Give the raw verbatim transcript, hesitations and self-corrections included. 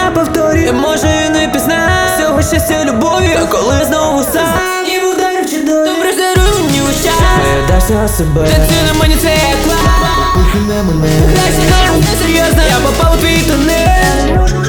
я повторюю, може і не пізна всього щастя, любові, та коли знову сам і ударив чудові. Добре здаруй мені у час, передашся себе. Та це на мені це як клас. Похи на мене, краще не серйозно, я попав у твій тунель.